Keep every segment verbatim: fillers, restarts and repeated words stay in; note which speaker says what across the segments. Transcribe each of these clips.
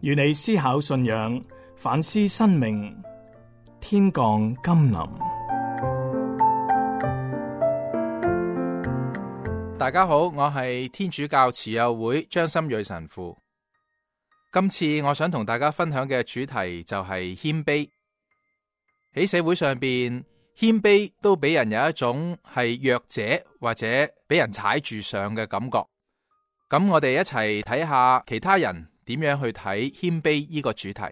Speaker 1: 與你思考信仰，反思生命，天降甘霖。
Speaker 2: 大家好，我係天主教慈幼會張心銳神父。今次我想同大家分享嘅主題就係謙卑。喺社會上邊，謙卑都俾人有一種係弱者或者俾人踩住上嘅感覺。咁我哋一齊睇下其他人點樣去睇謙卑呢個主題。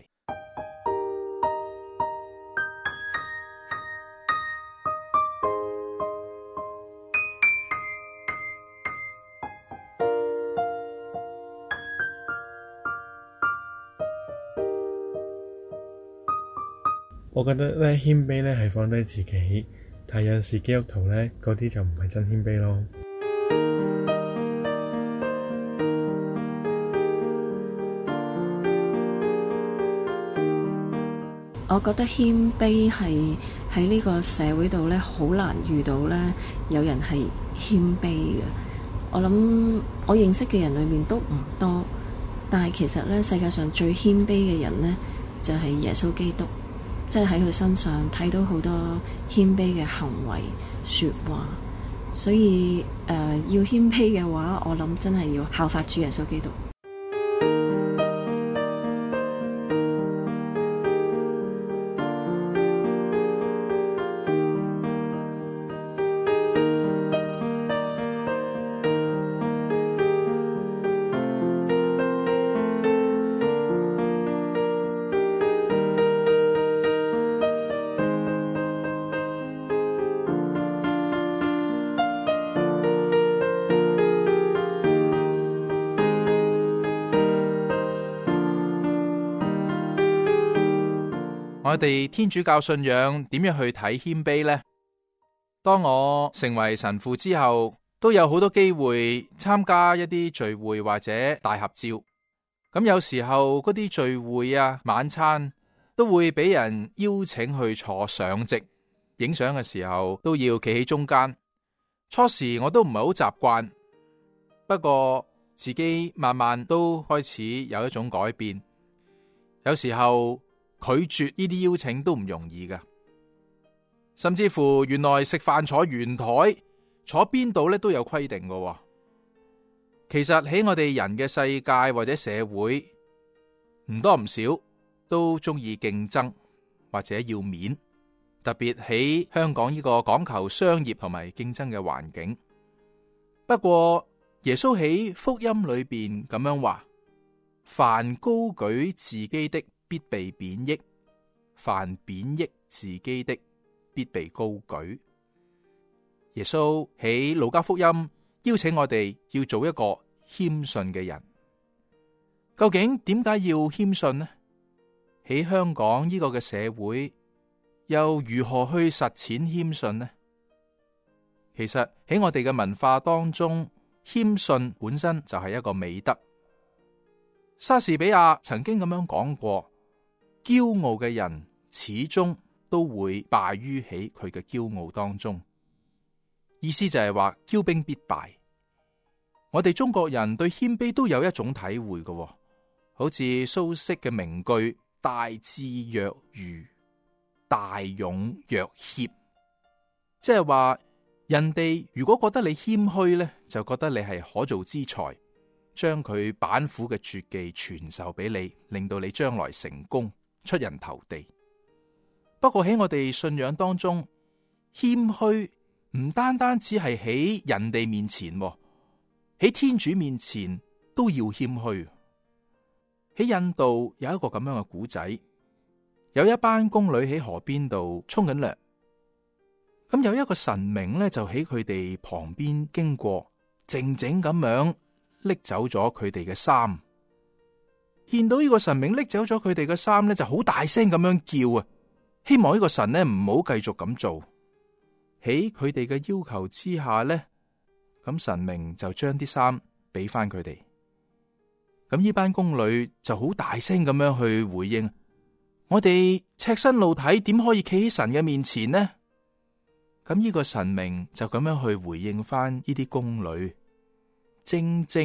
Speaker 3: 我覺得咧謙卑咧係放低自己，但有陣時基督徒咧嗰啲就唔係真謙卑咯。
Speaker 4: 我覺得謙卑係喺呢個社會度咧，好難遇到咧有人係謙卑嘅。我諗我認識嘅人裏面都唔多，但係其實咧世界上最謙卑嘅人咧就係耶穌基督，即係喺佢身上睇到好多謙卑嘅行為說話。所以誒、呃、要謙卑嘅話，我諗真係要效法主耶穌基督。
Speaker 2: 我哋天主教信仰點樣去睇謙卑呢？當我成為神父之後，都有好多機會參加一啲聚會或者大合照。咁有時候嗰啲聚會啊、晚餐都會俾人邀請去坐上席，影相嘅時候都要企喺中間。初時我都唔係好習慣，不過自己慢慢都開始有一種改變。有時候拒絕呢啲邀請都唔容易㗎，甚至乎原來食飯坐圓台，坐邊度咧都有規定㗎。其實喺我哋人嘅世界或者社會，唔多唔少都中意競爭或者要面，特別喺香港呢個講求商業同埋競爭嘅環境。不過耶穌喺福音裏邊咁樣話：凡高舉自己的，必被貶抑；凡貶抑自己的，必被高舉。耶穌喺路加福音邀請我哋要做一個謙遜嘅人。究竟點解要謙遜呢？喺香港呢個嘅社會，又如何去實踐謙遜呢？其實喺我哋嘅文化當中，謙遜本身就係一個美德。莎士比亞曾經咁樣講過：驕傲嘅人始終都會敗於喺佢嘅驕傲當中。意思就係話驕兵必敗。我哋中國人對謙卑都有一種體會嘅，好似蘇軾嘅名句：大智若愚，大勇若怯。即係話人哋如果覺得你謙虛呢，就覺得你係可造之才，將佢板斧嘅絕技傳授俾你，令到你將來成功出人頭地。不過喺我哋信仰當中，謙虛唔單單只係喺人哋面前，喺天主面前都要謙虛。喺印度有一個咁樣嘅古仔，有一班宮女喺河邊度沖緊涼，咁有一個神明咧就喺佢哋旁邊經過，靜靜咁樣拎走咗佢哋嘅衫。見到呢個神明拎走咗佢哋嘅衫咧，就好大聲咁樣叫啊！希望呢個神咧唔好繼續咁做。喺佢哋嘅要求之下咧，咁神明就將啲衫俾翻佢哋。咁呢班宮女就好大聲咁樣去回應：我哋赤身露體，點可以企喺神嘅面前呢？咁呢個神明就咁樣去回應翻呢啲宮女：正正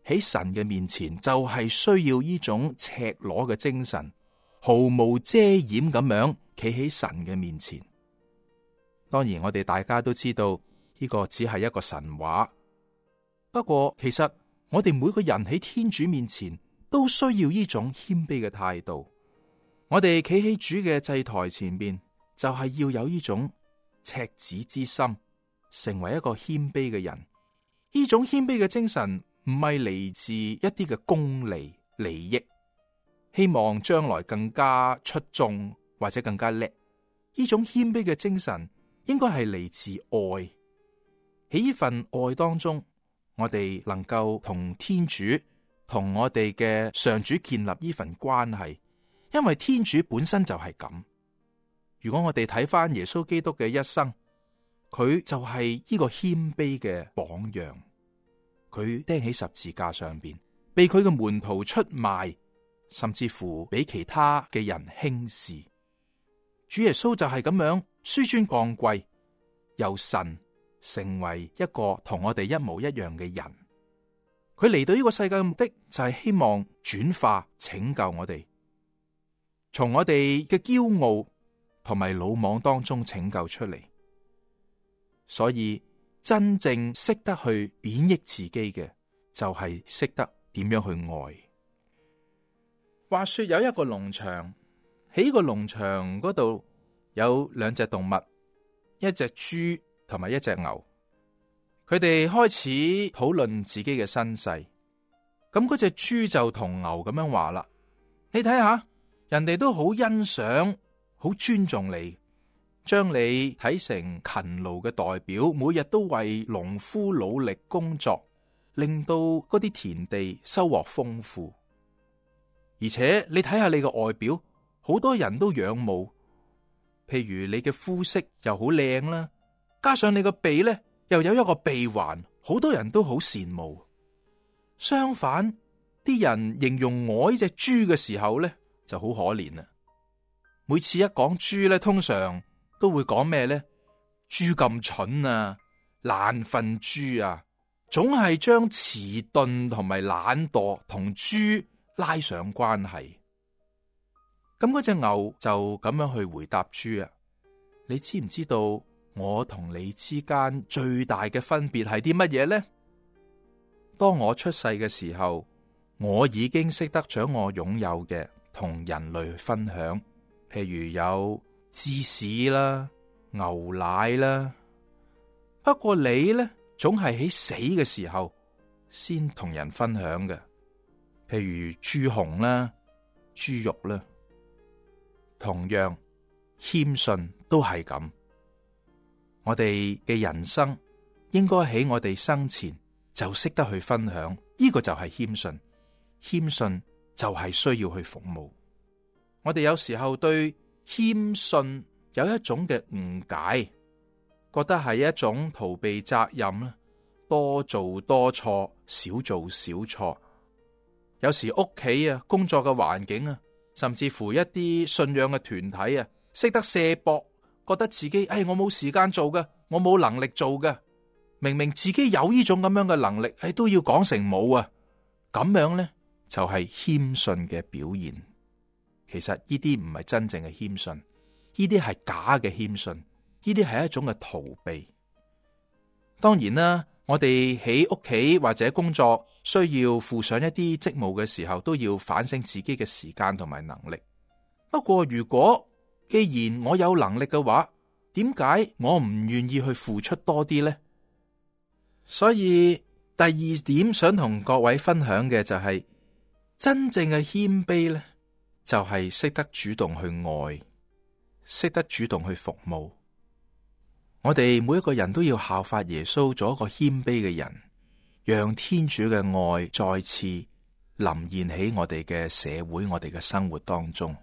Speaker 2: 喺神嘅面前就係需要呢種赤裸嘅精神，毫無遮掩咁樣企喺神嘅面前。當然我哋大家都知道呢個只係一個神話，不過其實我哋每個人喺天主面前都需要呢種謙卑嘅態度。我哋企喺主嘅祭台前邊，就係要有呢種赤子之心，成為一個謙卑嘅人。呢種謙卑嘅精神唔係嚟自一啲嘅功利利益，希望將來更加出眾或者更加叻。呢種謙卑嘅精神應該係嚟自愛。喺呢份愛當中，我哋能夠同天主、同我哋嘅上主建立呢份關係，因為天主本身就係咁。如果我哋睇翻耶穌基督嘅一生，佢就係呢個謙卑嘅榜樣。佢釘喺十字架上邊，被佢嘅門徒出賣，甚至乎俾其他嘅人輕視。主耶穌就係咁樣紆尊降貴，由神成為一個同我哋一模一樣嘅人。佢嚟到呢個世界嘅目的就係希望轉化拯救我哋，從我哋嘅驕傲同埋魯莽當中拯救出嚟。所以真正識得去貶抑自己嘅，就係識得點樣去愛。話說有一個農場，喺呢個農場嗰度有兩隻動物，一隻豬同埋一隻牛。佢哋開始討論自己嘅身世。咁嗰隻豬就同牛咁樣話啦：你睇下，人哋都好欣賞、好尊重你，將你睇成勤勞嘅代表，每日都為農夫努力工作，令到嗰啲田地收穫豐富。而且你睇下你嘅外表，好多人都仰慕，譬如你嘅膚色又好靚啦，加上你個鼻呢又有一個鼻環，好多人都好羨慕。相反，啲人形容我呢隻豬嘅時候呢，就好可憐啦。每次一講豬呢，通常都會講咩呢？豬咁蠢啊，懶瞓豬啊，總係將遲鈍同埋懶惰同豬拉上關係。咁嗰隻牛就咁樣去回答豬啊：你知唔知道我同你之間最大嘅分別係啲乜嘢呢？當我出世嘅時候，我已經識得將我擁有嘅同人類分享，譬如有芝士啦、牛奶啦。不過你呢，總係喺死嘅時候先同人分享嘅，譬如豬紅啦、豬肉啦。同樣謙遜都係咁。我哋嘅人生應該喺我哋生前就識得去分享，呢個就係謙遜。謙遜就係需要去服務。我哋有時候對謙遜有一種嘅誤解，覺得係一種逃避責任啦，多做多錯，少做少錯。有時屋企啊、工作嘅環境啊，甚至乎一啲信仰嘅團體啊，識得卸膊，覺得自己，哎，我冇時間做嘅，我冇能力做嘅。明明自己有呢種咁樣嘅能力，哎，都要講成冇啊。咁樣呢，就係謙遜嘅表現。其實呢啲唔係真正嘅謙遜，呢啲係假嘅謙遜，呢啲係一種嘅逃避。當然啦，我哋喺屋企或者工作需要負上一啲職務嘅時候，都要反省自己嘅時間同埋能力。不過如果既然我有能力嘅話，點解我唔願意去付出多啲呢？所以第二點想同各位分享嘅就係，真正嘅謙卑呢，就係識得主動去愛，識得主動去服務。我哋每一個人都要效法耶穌，做一個謙卑嘅人，讓天主嘅愛再次臨現喺我哋嘅社會、我哋嘅生活當中。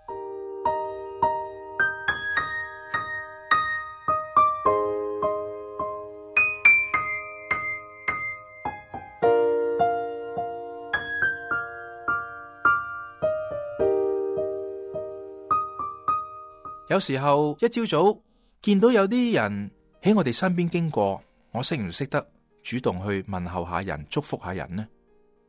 Speaker 2: 有時候一朝早見到有啲人喺我哋身邊經過，我識唔識得主動去問候下人、祝福下人呢？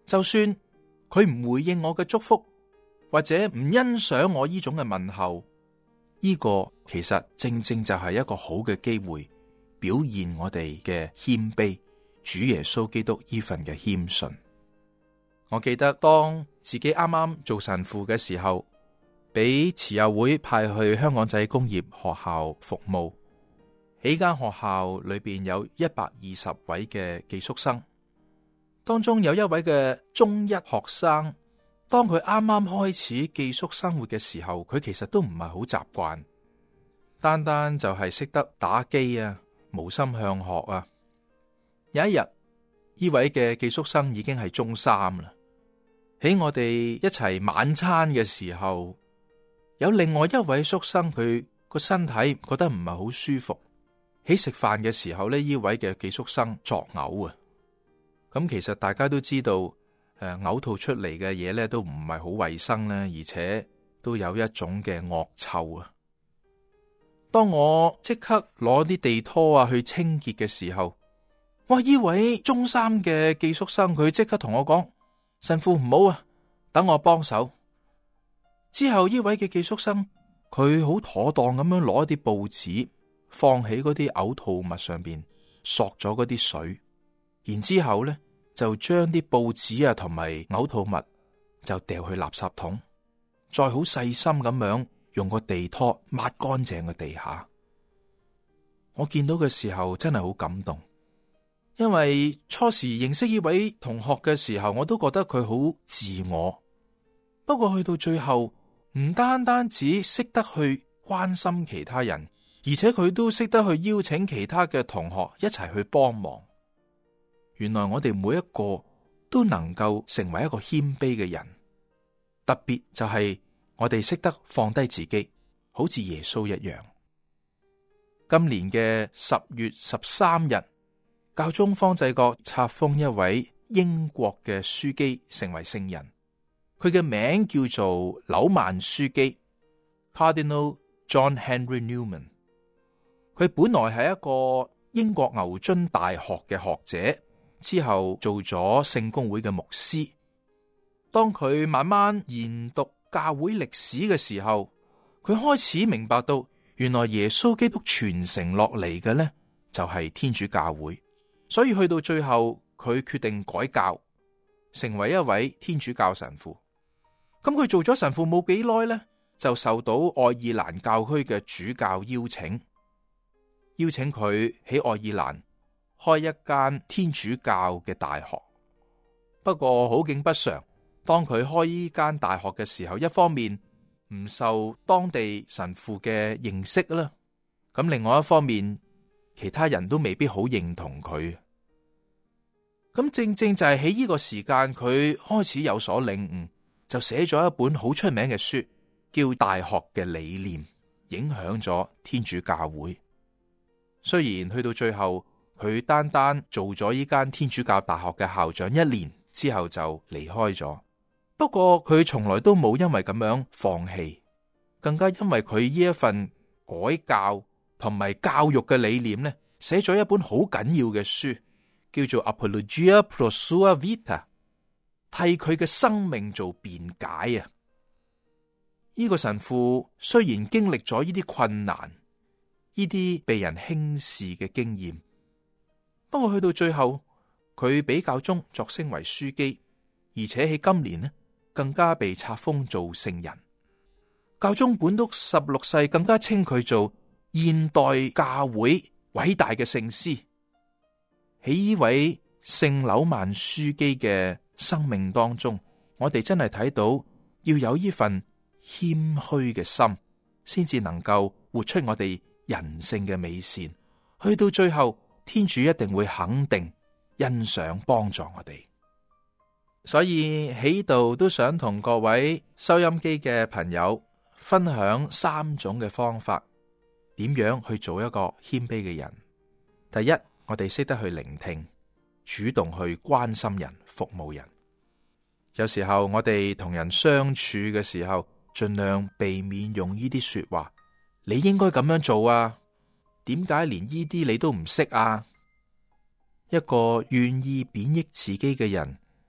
Speaker 2: 就算佢唔回應我嘅祝福，或者唔欣賞我呢種嘅問候，呢個其實正正就係一個好嘅機會，表現我哋嘅謙卑，主耶穌基督呢份嘅謙遜。我記得當自己啱啱做神父嘅時候，俾慈幼會派去香港仔工業學校服務，喺間學校裏邊有一百二十位嘅寄宿生，當中有一位嘅中一學生，當佢啱啱開始寄宿生活嘅時候，佢其實都唔係好習慣，單單就係識得打機啊，無心向學啊。有一日，呢位嘅寄宿生已經係中三啦。喺我哋一齊晚餐嘅時候，有另外一位宿生，佢個身體覺得唔係好舒服。喺食飯嘅時候呢，呢位嘅寄宿生作嘔啊。咁其實大家都知道，誒、呃，嘔吐出嚟嘅嘢咧都唔係好衛生咧，而且都有一種嘅惡臭啊。當我即刻攞啲地拖啊去清潔嘅時候，哇！呢位中三嘅寄宿生佢即刻同我講：神父唔好啊，等我幫手。之後呢位嘅寄宿生佢好妥當咁樣攞一啲報紙放喺嗰啲嘔吐物上邊，索咗嗰啲水，然之後咧就將啲報紙啊同埋嘔吐物就掉去垃圾桶，再好細心咁樣用個地拖抹乾淨嘅地下。我見到嘅時候真係好感動。因為初時認識呢位同學嘅時候，我都覺得佢好自我。不過去到最後，唔單單只識得去關心其他人，而且佢都識得去邀請其他嘅同學一齊去幫忙。原來我哋每一個都能夠成為一個謙卑嘅人，特別就係我哋識得放低自己，好似耶穌一樣。今年嘅十月十三日，教宗方濟各冊封一位英國嘅樞機成為聖人，佢嘅名叫做紐曼樞機 Cardinal John Henry Newman。佢本來係一個英國牛津大學嘅學者，之後做咗聖公會嘅牧師。當佢慢慢研讀教會歷史嘅時候，佢開始明白到，原來耶穌基督傳承落嚟嘅呢，就係天主教會。所以去到最後，佢決定改教，成為一位天主教神父。咁佢做咗神父冇幾耐呢，就受到愛爾蘭教區嘅主教邀請，邀請佢喺愛爾蘭開一間天主教嘅大學。不過好景不常，當佢開呢間大學嘅時候，一方面唔受當地神父嘅認識啦，咁另外一方面，其他人都未必好認同佢。咁正正就係喺呢個時間，佢開始有所領悟，就寫咗一本好出名嘅書，叫《大學嘅理念》，影響咗天主教會。雖然去到最後，佢單單做咗呢間天主教大學嘅校長一年之後就離開咗，不過佢從來都冇因為咁樣放棄，更加因為佢呢一份改教同埋教育嘅理念呢，寫咗一本好緊要嘅書，叫做 Apologia pro sua vita， 替佢嘅生命做辯解啊！呢個神父雖然經歷咗呢啲困難，呢啲被人輕視嘅經驗，不過去到最後，佢俾教宗擢升為樞機，而且喺今年呢，更加被冊封做聖人。教宗本篤十六世更加稱佢做現代教會偉大嘅聖師。喺呢位聖紐曼樞機嘅生命當中，我哋真係睇到要有呢份謙虛嘅心，先至能夠活出我哋人性嘅美善。去到最後，天主一定會肯定、欣賞、幫助我哋。所以喺度都想同各位收音機嘅朋友分享三種嘅方法，點樣去做一個謙卑嘅人。第一，我哋識得去聆聽，主動去關心人、服務人。有時候我哋同人相處嘅時候，盡量避免用呢啲說話。你應該咁樣做啊？點解連呢啲你都唔識啊？一個願意貶抑自己嘅人，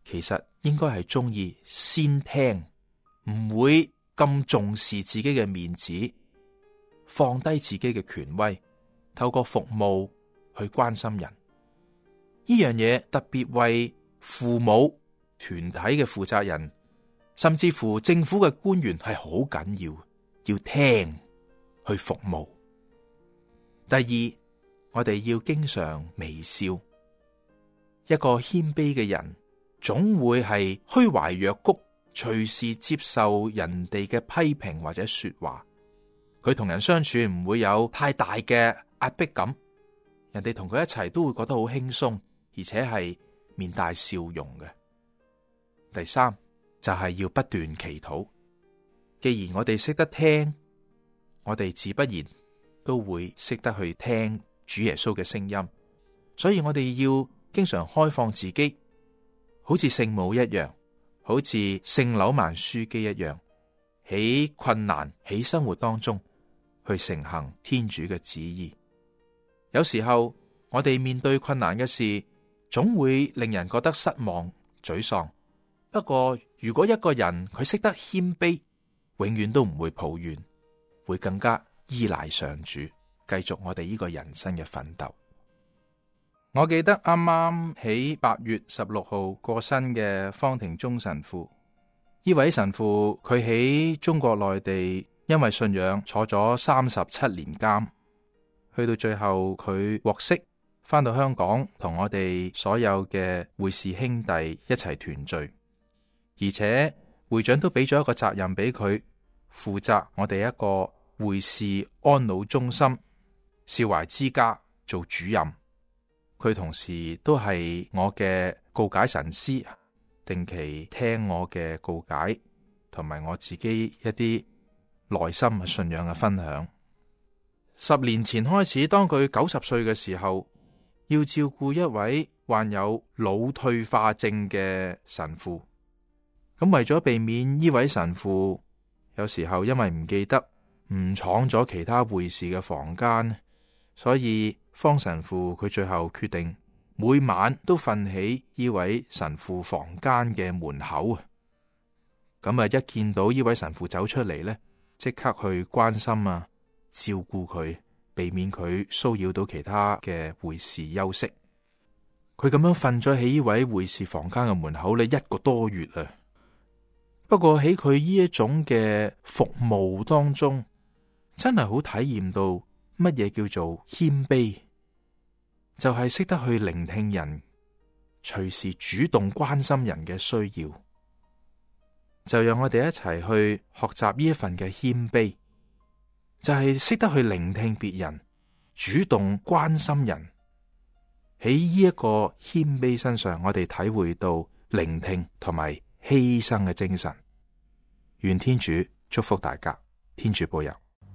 Speaker 2: 其實應該係中意先聽，唔會咁重視自己嘅面子，放低自己嘅權威，透過服務去關心人。呢樣嘢特別為父母、團體嘅負責人，甚至乎政府嘅官員係好緊要，要聽去服務。第二，我哋要經常微笑。一個謙卑嘅人，總會係虛懷若谷，隨時接受人哋嘅批評或者說話。佢同人相處唔會有太大嘅壓迫感，人哋同佢一齊都會覺得好輕鬆，而且係面帶笑容嘅。第三就係要不斷祈禱。既然我哋識得聽，我哋自不然都會識得去聽主耶穌嘅聲音，所以我哋要經常開放自己，好似聖母一樣，好似聖紐曼樞機一樣，喺困難喺生活當中去承行天主嘅旨意。有時候我哋面對困難嘅事，總會令人覺得失望、沮喪。不過如果一個人佢識得謙卑，永遠都唔會抱怨，會更加依賴上主，繼續我哋呢個人生嘅奮鬥。我記得啱啱喺八月十六號過身嘅方庭忠神父，呢位神父佢喺中國內地因為信仰坐咗三十七年監，去到最後佢獲釋，返到香港同我哋所有嘅會士兄弟一齊團聚，而且會長都俾咗一個責任俾佢，負責我哋一個會士安老中心少懷之家做主任。佢同時都係我嘅告解神師，定期聽我嘅告解，同埋我自己一啲內心信仰嘅分享。十年前開始，當佢九十歲嘅時候，要照顧一位患有腦退化症嘅神父。咁為咗避免呢位神父有時候因為唔記得誤闖咗其他會士嘅房間，所以方神父佢最後決定每晚都瞓喺呢位神父房間嘅門口啊！咁啊，一見到呢位神父走出嚟呢，即刻去關心啊，照顧佢，避免佢騷擾到其他嘅會士休息。佢咁樣瞓咗喺呢位會士房間嘅門口呢一個多月啊！不過喺佢呢一種嘅服務當中，真係好體驗到乜嘢叫做謙卑。就係識得去聆聽人，隨時主動關心人嘅需要，就讓我哋一齊去學習呢一份嘅謙卑，就係識得去聆聽別人，主動關心人。喺呢一個謙卑身上，我哋體會到聆聽同埋犧牲嘅精神。願天主祝福大家，天主保佑。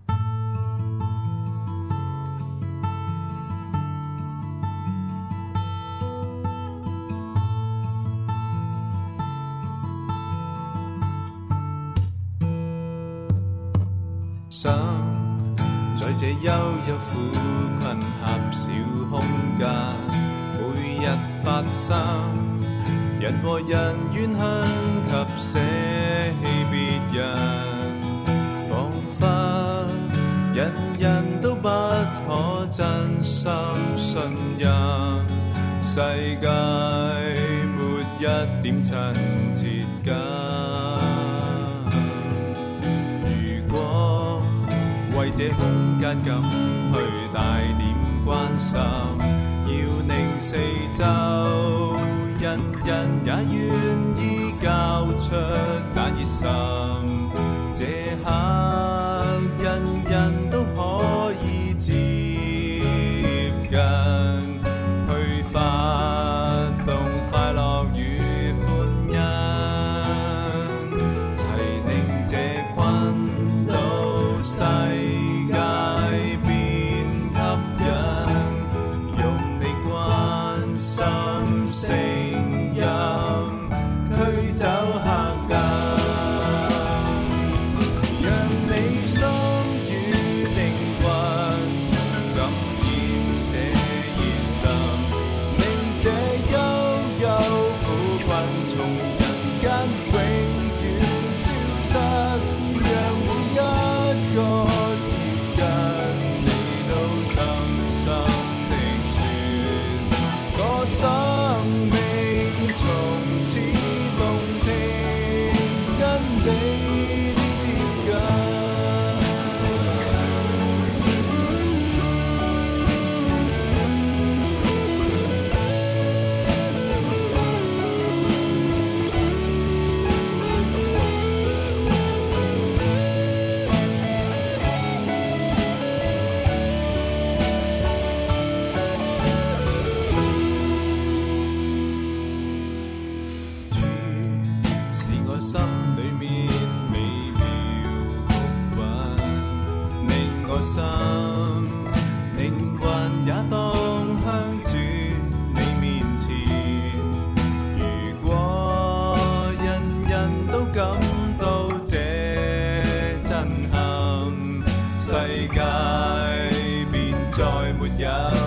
Speaker 5: 想在這幽幽苦困狹小空間，每日發生人和人怨恨及捨棄別人，彷彿人人都不可真心信任，世界沒一點親切感。為這空間感去帶點關心，要令四周人人也願意交出那熱心，這刻人人都可以接近，去發動快樂與歡欣，齊令這困到世聲音驅走黑暗。 人。